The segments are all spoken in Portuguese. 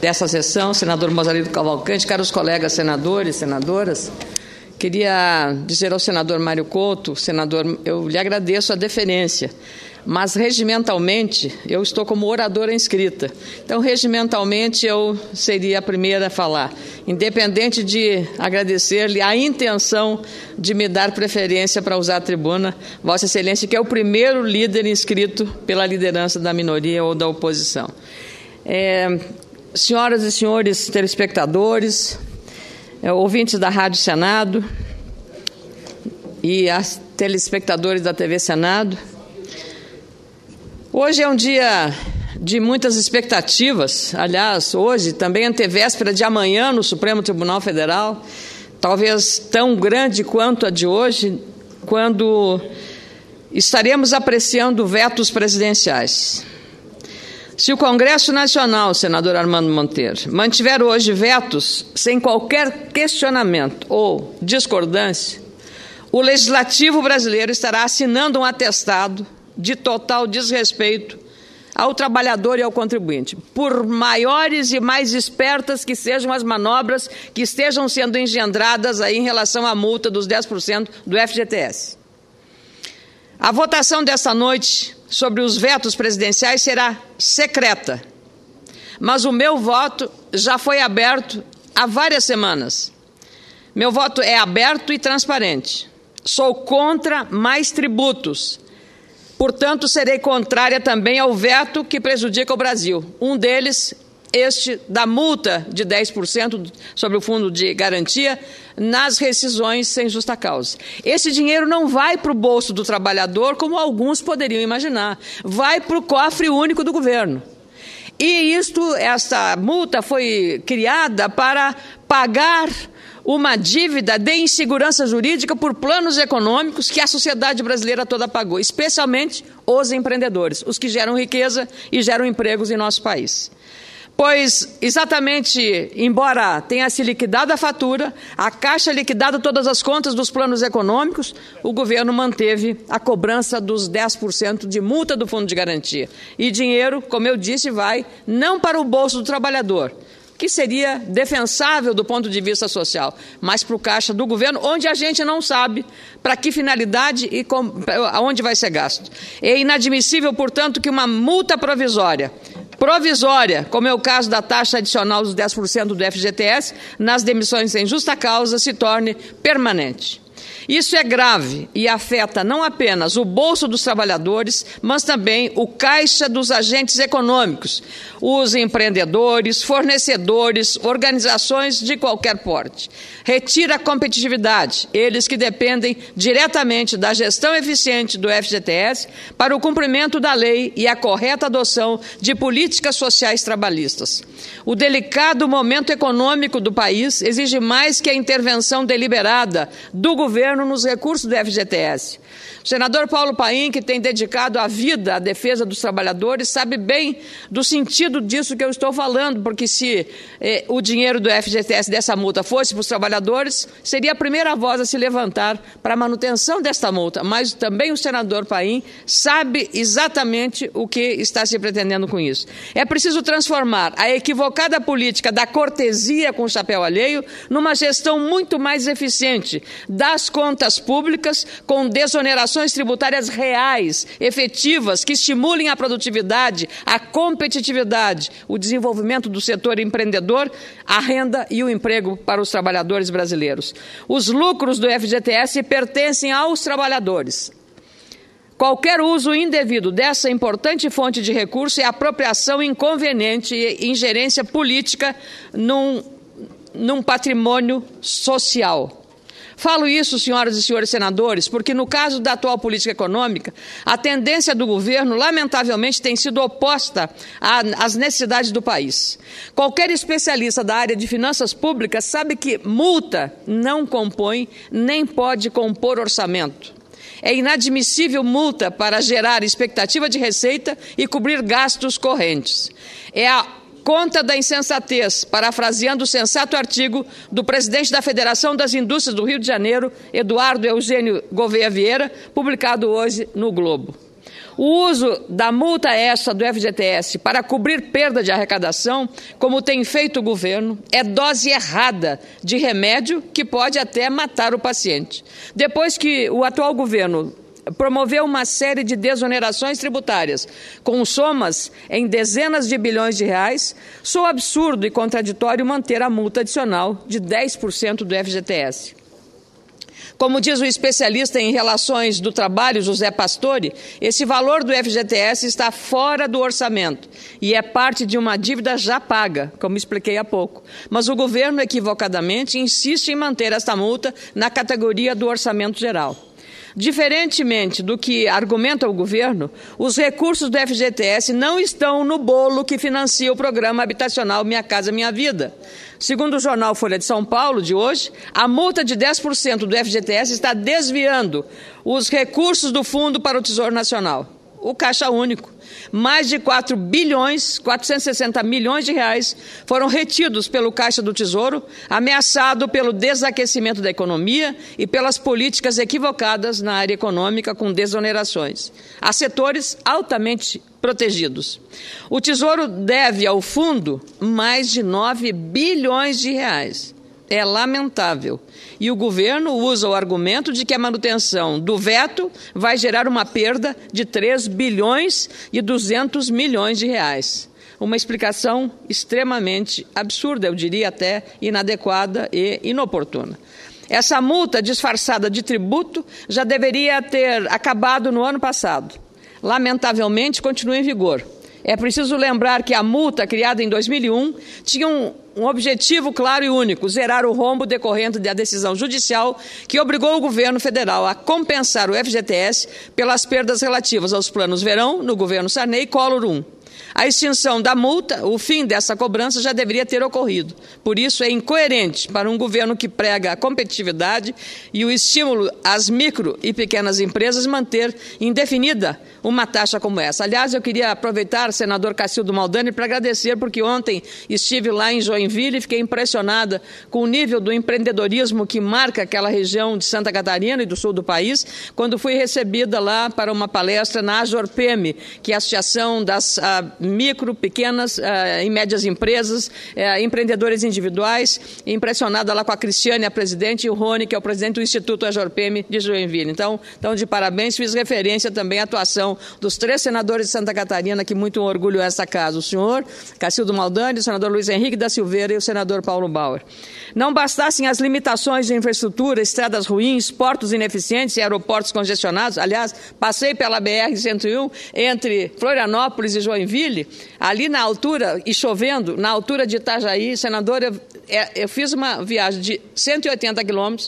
dessa sessão, senador Mozarino Cavalcante, caros colegas senadores, senadoras, queria dizer ao senador Mário Couto, senador, eu lhe agradeço a deferência, mas regimentalmente eu estou como oradora inscrita. Então, regimentalmente, eu seria a primeira a falar, independente de agradecer-lhe a intenção de me dar preferência para usar a tribuna, Vossa Excelência, que é o primeiro líder inscrito pela liderança da minoria ou da oposição. Senhoras e senhores telespectadores, ouvintes da Rádio Senado e as telespectadores da TV Senado, hoje é um dia de muitas expectativas. Aliás, hoje, também antevéspera de amanhã no Supremo Tribunal Federal, talvez tão grande quanto a de hoje, quando estaremos apreciando vetos presidenciais. Se o Congresso Nacional, senador Armando Monteiro, mantiver hoje vetos sem qualquer questionamento ou discordância, o Legislativo brasileiro estará assinando um atestado de total desrespeito ao trabalhador e ao contribuinte, por maiores e mais espertas que sejam as manobras que estejam sendo engendradas aí em relação à multa dos 10% do FGTS. A votação desta noite sobre os vetos presidenciais será secreta, mas o meu voto já foi aberto há várias semanas. Meu voto é aberto e transparente. Sou contra mais tributos. Portanto, serei contrária também ao veto que prejudica o Brasil. Um deles, este da multa de 10% sobre o fundo de garantia nas rescisões sem justa causa. Esse dinheiro não vai para o bolso do trabalhador, como alguns poderiam imaginar. Vai para o cofre único do governo. E esta multa foi criada para pagar uma dívida de insegurança jurídica por planos econômicos que a sociedade brasileira toda pagou, especialmente os empreendedores, os que geram riqueza e geram empregos em nosso país. Pois, exatamente, embora tenha se liquidado a fatura, a Caixa liquidado todas as contas dos planos econômicos, o governo manteve a cobrança dos 10% de multa do fundo de garantia. E dinheiro, como eu disse, vai não para o bolso do trabalhador, que seria defensável do ponto de vista social, mas para o caixa do governo, onde a gente não sabe para que finalidade e aonde vai ser gasto. É inadmissível, portanto, que uma multa provisória, como é o caso da taxa adicional dos 10% do FGTS, nas demissões sem justa causa, se torne permanente. Isso é grave e afeta não apenas o bolso dos trabalhadores, mas também o caixa dos agentes econômicos, os empreendedores, fornecedores, organizações de qualquer porte. Retira a competitividade, eles que dependem diretamente da gestão eficiente do FGTS para o cumprimento da lei e a correta adoção de políticas sociais trabalhistas. O delicado momento econômico do país exige mais que a intervenção deliberada do governo nos recursos do FGTS. O senador Paulo Paim, que tem dedicado a vida à defesa dos trabalhadores, sabe bem do sentido disso que eu estou falando, porque se o dinheiro do FGTS dessa multa fosse para os trabalhadores, seria a primeira voz a se levantar para a manutenção desta multa. Mas também o senador Paim sabe exatamente o que está se pretendendo com isso. É preciso transformar a equivocada política da cortesia com o chapéu alheio numa gestão muito mais eficiente das contas públicas, com desonerações tributárias reais, efetivas, que estimulem a produtividade, a competitividade, o desenvolvimento do setor empreendedor, a renda e o emprego para os trabalhadores brasileiros. Os lucros do FGTS pertencem aos trabalhadores. Qualquer uso indevido dessa importante fonte de recurso é apropriação inconveniente e ingerência política num patrimônio social. Falo isso, senhoras e senhores senadores, porque no caso da atual política econômica, a tendência do governo, lamentavelmente, tem sido oposta às necessidades do país. Qualquer especialista da área de finanças públicas sabe que multa não compõe nem pode compor orçamento. É inadmissível multa para gerar expectativa de receita e cobrir gastos correntes. É a conta da insensatez, parafraseando o sensato artigo do presidente da Federação das Indústrias do Rio de Janeiro, Eduardo Eugênio Gouveia Vieira, publicado hoje no Globo. O uso da multa extra do FGTS para cobrir perda de arrecadação, como tem feito o governo, é dose errada de remédio que pode até matar o paciente. Depois que o atual governo promoveu uma série de desonerações tributárias com somas em dezenas de bilhões de reais, soa absurdo e contraditório manter a multa adicional de 10% do FGTS. Como diz o especialista em relações do trabalho, José Pastore, esse valor do FGTS está fora do orçamento e é parte de uma dívida já paga, como expliquei há pouco. Mas o governo, equivocadamente, insiste em manter esta multa na categoria do orçamento geral. Diferentemente do que argumenta o governo, os recursos do FGTS não estão no bolo que financia o programa habitacional Minha Casa Minha Vida. Segundo o jornal Folha de São Paulo, de hoje, a multa de 10% do FGTS está desviando os recursos do fundo para o Tesouro Nacional, o Caixa Único. Mais de 460 milhões de reais foram retidos pelo Caixa do Tesouro, ameaçado pelo desaquecimento da economia e pelas políticas equivocadas na área econômica com desonerações. Há setores altamente protegidos. O Tesouro deve ao fundo mais de 9 bilhões de reais. É lamentável. E o governo usa o argumento de que a manutenção do veto vai gerar uma perda de 3 bilhões e 200 milhões de reais. Uma explicação extremamente absurda, eu diria até inadequada e inoportuna. Essa multa disfarçada de tributo já deveria ter acabado no ano passado. Lamentavelmente, continua em vigor. É preciso lembrar que a multa criada em 2001 tinha um objetivo claro e único: zerar o rombo decorrente da decisão judicial que obrigou o governo federal a compensar o FGTS pelas perdas relativas aos planos Verão, no governo Sarney, e Collor I. A extinção da multa, o fim dessa cobrança já deveria ter ocorrido. Por isso, é incoerente para um governo que prega a competitividade e o estímulo às micro e pequenas empresas manter indefinida uma taxa como essa. Aliás, eu queria aproveitar, senador Cacildo Maldani, para agradecer, porque ontem estive lá em Joinville e fiquei impressionada com o nível do empreendedorismo que marca aquela região de Santa Catarina e do sul do país, quando fui recebida lá para uma palestra na AJORPEME, que é a Associação das micro, pequenas e médias empresas, empreendedores individuais, impressionada lá com a Cristiane, a presidente, e o Rony, que é o presidente do Instituto AJORPEME de Joinville. Então, de parabéns, fiz referência também à atuação dos 3 senadores de Santa Catarina, que muito orgulho essa casa: o senhor Cacildo Maldani, o senador Luiz Henrique da Silveira e o senador Paulo Bauer. Não bastassem as limitações de infraestrutura, estradas ruins, portos ineficientes e aeroportos congestionados. Aliás, passei pela BR-101 entre Florianópolis e Joinville, ali na altura, e chovendo, na altura de Itajaí. Senador, eu fiz uma viagem de 180 quilômetros,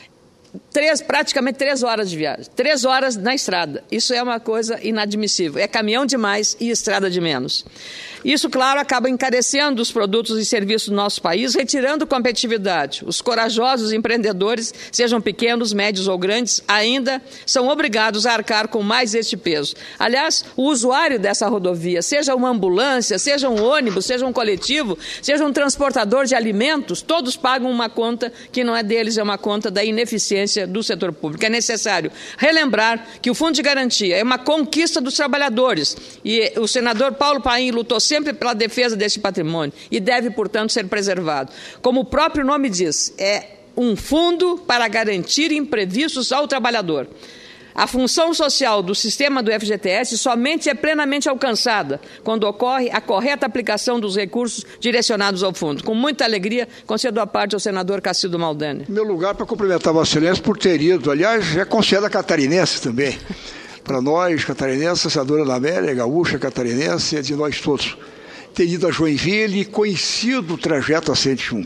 praticamente 3 horas de viagem, 3 horas na estrada. Isso é uma coisa inadmissível. É caminhão demais e estrada de menos. Isso, claro, acaba encarecendo os produtos e serviços do nosso país, retirando competitividade. Os corajosos empreendedores, sejam pequenos, médios ou grandes, ainda são obrigados a arcar com mais este peso. Aliás, o usuário dessa rodovia, seja uma ambulância, seja um ônibus, seja um coletivo, seja um transportador de alimentos, todos pagam uma conta que não é deles, é uma conta da ineficiência do setor público. É necessário relembrar que o Fundo de Garantia é uma conquista dos trabalhadores e o senador Paulo Paim lutou sempre pela defesa desse patrimônio e deve, portanto, ser preservado. Como o próprio nome diz, é um fundo para garantir imprevistos ao trabalhador. A função social do sistema do FGTS somente é plenamente alcançada quando ocorre a correta aplicação dos recursos direcionados ao fundo. Com muita alegria, concedo a parte ao senador Cacildo Maldani. Meu lugar para cumprimentar Vossa Excelência por ter ido, aliás, é considerada catarinense também. Para nós, catarinenses, a senadora Ana Amélia, gaúcha, catarinense, é de nós todos. Ter ido a Joinville e conhecido o trajeto a 101.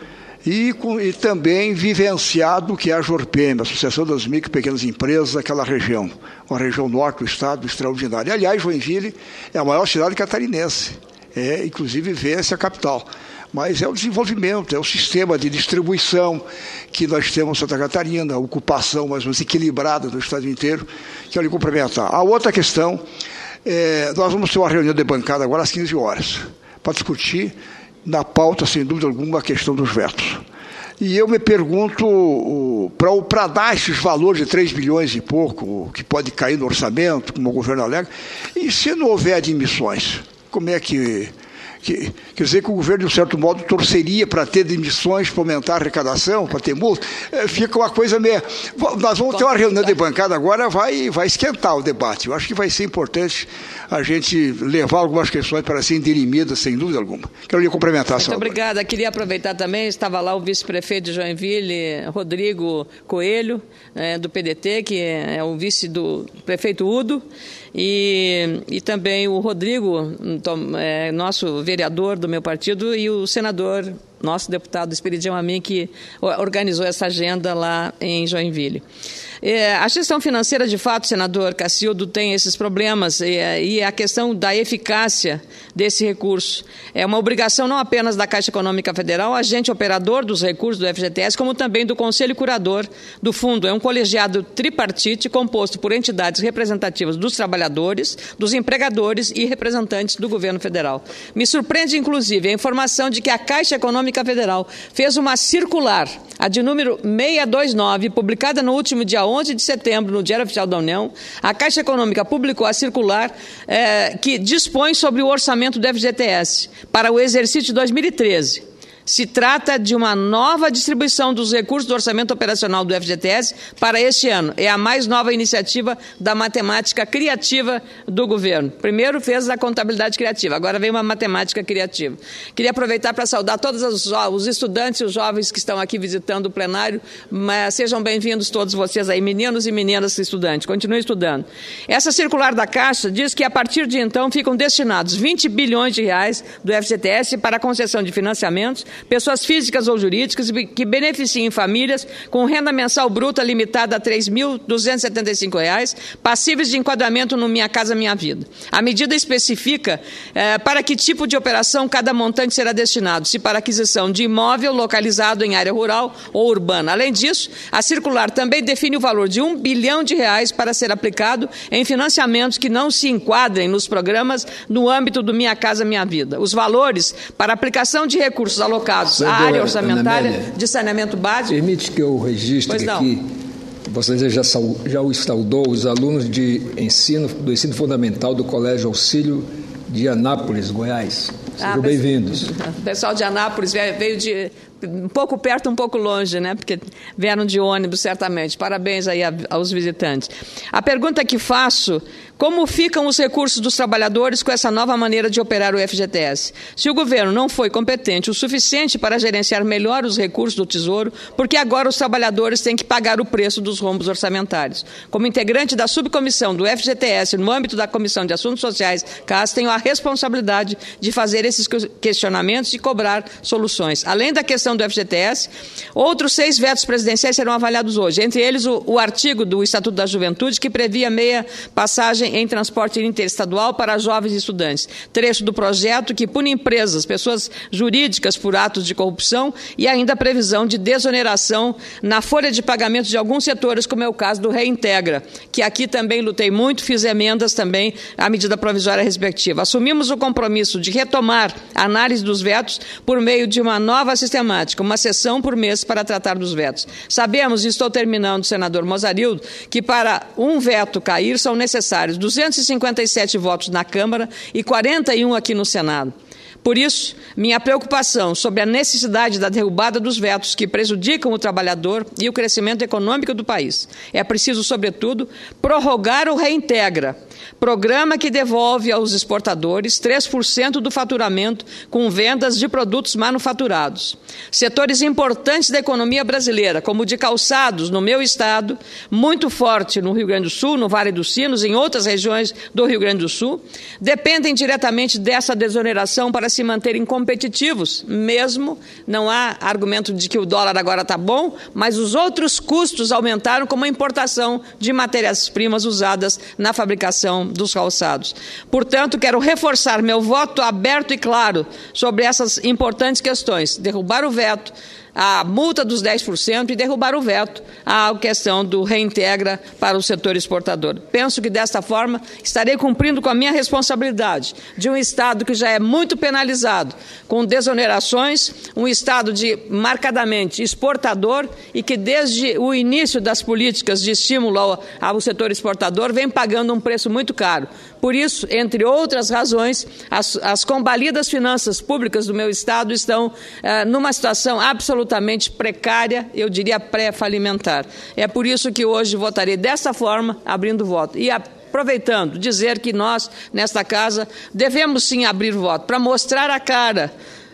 E também vivenciado o que é a AJORPEME, a Associação das Micro e Pequenas Empresas daquela região, uma região norte do estado extraordinária. Aliás, Joinville é a maior cidade catarinense, inclusive vence a capital. Mas é o desenvolvimento, é o sistema de distribuição que nós temos em Santa Catarina, a ocupação mais ou menos equilibrada do estado inteiro, que eu lhe cumprimentar. A outra questão, nós vamos ter uma reunião de bancada agora às 15 horas, para discutir na pauta, sem dúvida alguma, a questão dos vetos. E eu me pergunto, para dar esses valores de 3 bilhões e pouco, que pode cair no orçamento, como o governo alega, e se não houver admissões, como é que... Quer dizer que o governo, de um certo modo, torceria para ter demissões, para aumentar a arrecadação, para ter multa. Fica uma coisa meio... Nós vamos ter uma reunião de bancada agora, vai esquentar o debate. Eu acho que vai ser importante a gente levar algumas questões para serem dirimidas, sem dúvida alguma. Quero lhe cumprimentar, Muito obrigada. Queria aproveitar também, estava lá o vice-prefeito de Joinville, Rodrigo Coelho, do PDT, que é o vice do prefeito Udo, e também o Rodrigo, nosso vereador do meu partido, e o senador, nosso deputado Esperidião Amin, que organizou essa agenda lá em Joinville. A gestão financeira, de fato, senador Cacildo, tem esses problemas e a questão da eficácia desse recurso é uma obrigação não apenas da Caixa Econômica Federal, agente operador dos recursos do FGTS, como também do Conselho Curador do Fundo. É um colegiado tripartite composto por entidades representativas dos trabalhadores, dos empregadores e representantes do governo federal. Me surpreende, inclusive, a informação de que a Caixa Econômica Federal fez uma circular, a de número 629, publicada no último dia 11 de setembro, no Diário Oficial da União. A Caixa Econômica publicou a circular que dispõe sobre o orçamento do FGTS para o exercício de 2013. Se trata de uma nova distribuição dos recursos do orçamento operacional do FGTS para este ano. É a mais nova iniciativa da matemática criativa do governo. Primeiro fez a contabilidade criativa, agora vem uma matemática criativa. Queria aproveitar para saudar todos os estudantes e os jovens que estão aqui visitando o plenário. Sejam bem-vindos todos vocês aí, meninos e meninas estudantes. Continuem estudando. Essa circular da Caixa diz que a partir de então ficam destinados 20 bilhões de reais do FGTS para a concessão de financiamentos, pessoas físicas ou jurídicas que beneficiem famílias com renda mensal bruta limitada a R$ 3.275, passíveis de enquadramento no Minha Casa Minha Vida. A medida especifica para que tipo de operação cada montante será destinado, se para aquisição de imóvel localizado em área rural ou urbana. Além disso, a circular também define o valor de R$ 1 bilhão para ser aplicado em financiamentos que não se enquadrem nos programas no âmbito do Minha Casa Minha Vida. Os valores para aplicação de recursos alocados à área orçamentária de saneamento básico... Permite que eu registre aqui, você já o saudou, os alunos do ensino fundamental do Colégio Auxílio de Anápolis, Goiás. Sejam bem-vindos. O pessoal de Anápolis veio de um pouco perto, um pouco longe, né? Porque vieram de ônibus, certamente. Parabéns aí aos visitantes. A pergunta que faço: como ficam os recursos dos trabalhadores com essa nova maneira de operar o FGTS? Se o governo não foi competente o suficiente para gerenciar melhor os recursos do Tesouro, porque agora os trabalhadores têm que pagar o preço dos rombos orçamentários? Como integrante da subcomissão do FGTS, no âmbito da Comissão de Assuntos Sociais, CAS, tenho a responsabilidade de fazer esses questionamentos e cobrar soluções. Além da questão do FGTS, outros 6 vetos presidenciais serão avaliados hoje, entre eles o artigo do Estatuto da Juventude, que previa meia passagem em transporte interestadual para jovens e estudantes. Trecho do projeto que pune empresas, pessoas jurídicas por atos de corrupção, e ainda a previsão de desoneração na folha de pagamento de alguns setores, como é o caso do Reintegra, que aqui também lutei muito, fiz emendas também à medida provisória respectiva. Assumimos o compromisso de retomar a análise dos vetos por meio de uma nova sistemática, uma sessão por mês para tratar dos vetos. Sabemos, e estou terminando, senador Mozarildo, que para um veto cair são necessários 257 votos na Câmara e 41 aqui no Senado. Por isso, minha preocupação sobre a necessidade da derrubada dos vetos que prejudicam o trabalhador e o crescimento econômico do país. É preciso, sobretudo, prorrogar o Reintegra, programa que devolve aos exportadores 3% do faturamento com vendas de produtos manufaturados. Setores importantes da economia brasileira, como o de calçados no meu estado, muito forte no Rio Grande do Sul, no Vale dos Sinos, em outras regiões do Rio Grande do Sul, dependem diretamente dessa desoneração para se manterem competitivos, mesmo não há argumento de que o dólar agora está bom, mas os outros custos aumentaram, como a importação de matérias-primas usadas na fabricação dos calçados. Portanto, quero reforçar meu voto aberto e claro sobre essas importantes questões: derrubar o veto, a multa dos 10% e derrubar o veto à questão do reintegra para o setor exportador. Penso que, desta forma, estarei cumprindo com a minha responsabilidade de um Estado que já é muito penalizado, com desonerações, um Estado marcadamente exportador e que, desde o início das políticas de estímulo ao setor exportador, vem pagando um preço muito caro. Por isso, entre outras razões, as combalidas finanças públicas do meu Estado estão numa situação absolutamente precária, eu diria pré-falimentar. É por isso que hoje votarei dessa forma, abrindo voto. E aproveitando, dizer que nós, nesta casa, devemos sim abrir voto, para mostrar a cara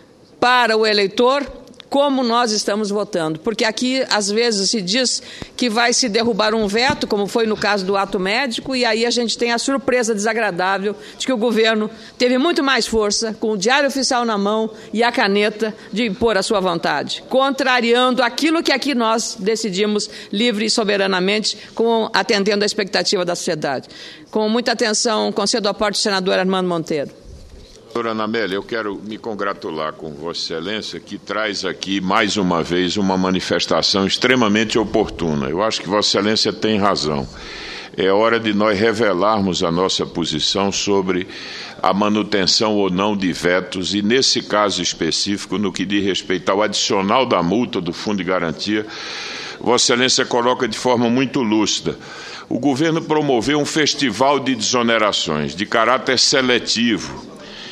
para o eleitor como nós estamos votando, porque aqui às vezes se diz que vai se derrubar um veto, como foi no caso do ato médico, e aí a gente tem a surpresa desagradável de que o governo teve muito mais força, com o Diário Oficial na mão e a caneta, de impor a sua vontade, contrariando aquilo que aqui nós decidimos livre e soberanamente, atendendo à expectativa da sociedade. Com muita atenção, concedo a parte do senador Armando Monteiro. Doutora Ana Amélia, eu quero me congratular com Vossa Excelência, que traz aqui, mais uma vez, uma manifestação extremamente oportuna. Eu acho que Vossa Excelência tem razão. É hora de nós revelarmos a nossa posição sobre a manutenção ou não de vetos, e nesse caso específico, no que diz respeito ao adicional da multa do Fundo de Garantia, Vossa Excelência coloca de forma muito lúcida. O governo promoveu um festival de desonerações de caráter seletivo,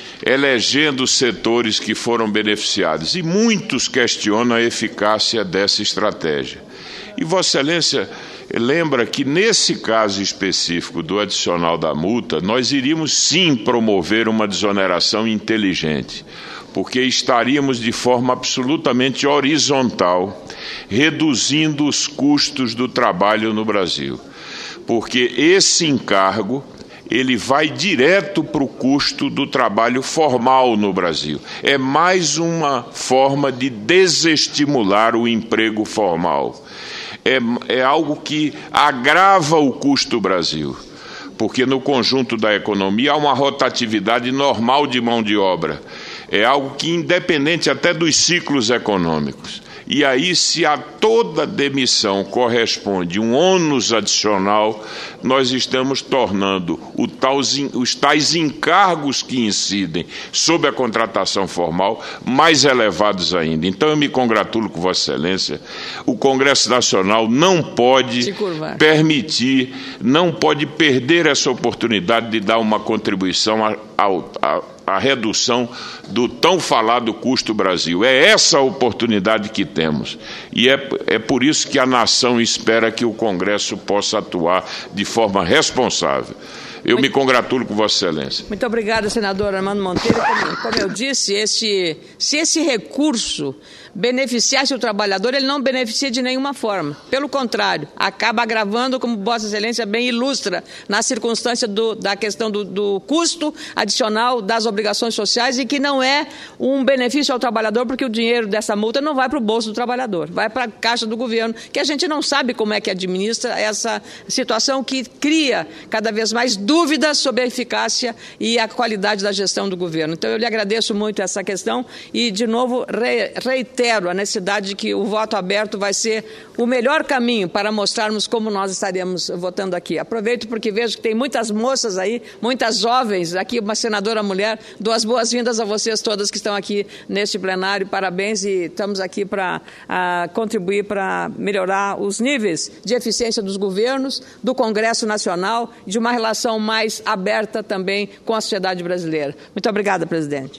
elegendo setores que foram beneficiados, e muitos questionam a eficácia dessa estratégia. E Vossa Excelência lembra que, nesse caso específico do adicional da multa, nós iríamos sim promover uma desoneração inteligente, porque estaríamos de forma absolutamente horizontal, reduzindo os custos do trabalho no Brasil, porque esse encargo ele vai direto para o custo do trabalho formal no Brasil. É mais uma forma de desestimular o emprego formal. É algo que agrava o custo do Brasil, porque no conjunto da economia há uma rotatividade normal de mão de obra. É algo que, independente até dos ciclos econômicos. E aí, se a toda demissão corresponde um ônus adicional, nós estamos tornando os tais encargos que incidem sobre a contratação formal mais elevados ainda. Então, eu me congratulo com Vossa Excelência. O Congresso Nacional não pode permitir, não pode perder essa oportunidade de dar uma contribuição a redução do tão falado custo Brasil. É essa a oportunidade que temos. E é por isso que a nação espera que o Congresso possa atuar de forma responsável. Eu me congratulo com Vossa Excelência. Muito obrigada, senador Armando Monteiro. Como eu disse, se esse recurso beneficiasse o trabalhador, ele não beneficia de nenhuma forma. Pelo contrário, acaba agravando, como Vossa Excelência bem ilustra, na circunstância da questão do custo adicional das obrigações sociais, e que não é um benefício ao trabalhador, porque o dinheiro dessa multa não vai para o bolso do trabalhador, vai para a caixa do governo, que a gente não sabe como é que administra essa situação que cria cada vez mais dúvidas sobre a eficácia e a qualidade da gestão do governo. Então, eu lhe agradeço muito essa questão e, de novo, reitero a necessidade de que o voto aberto vai ser o melhor caminho para mostrarmos como nós estaremos votando aqui. Aproveito porque vejo que tem muitas moças aí, muitas jovens, aqui uma senadora mulher. Dou as boas-vindas a vocês todas que estão aqui neste plenário. Parabéns, e estamos aqui para contribuir para melhorar os níveis de eficiência dos governos, do Congresso Nacional, de uma relação mais aberta também com a sociedade brasileira. Muito obrigada, presidente.